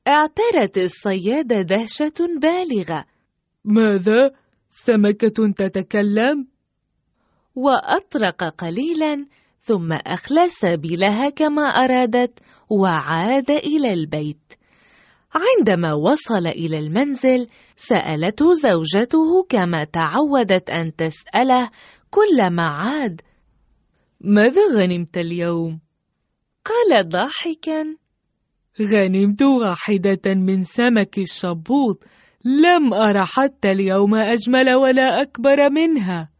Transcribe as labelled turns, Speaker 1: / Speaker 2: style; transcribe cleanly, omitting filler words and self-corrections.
Speaker 1: اعترت الصيادة دهشة بالغة.
Speaker 2: ماذا؟ سمكة تتكلم؟
Speaker 1: وأطرق قليلا ثم أخلى سبيلها كما أرادت وعاد إلى البيت. عندما وصل إلى المنزل سألته زوجته كما تعودت أن تسأله كلما عاد:
Speaker 2: ماذا غنمت اليوم؟
Speaker 1: قال ضاحكا:
Speaker 2: غنمت واحدة من سمك الشبوط، لم أر حتى اليوم أجمل ولا أكبر منها.